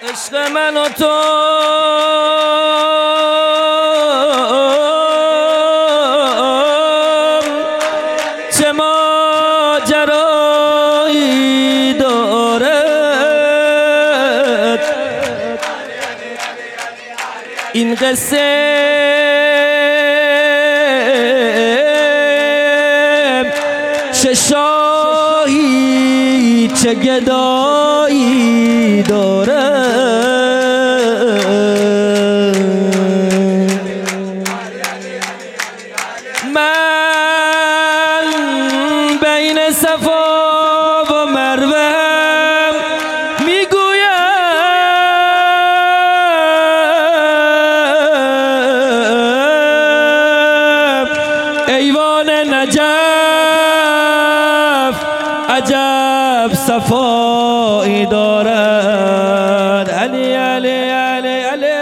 عشق من و تو چه ماجرایی دارد، این قصه چه شاهی چه گدایی دارد. من بین صفا و مروه میگویم ایوان نجف عجب صفایی دارد. علی علی علی علی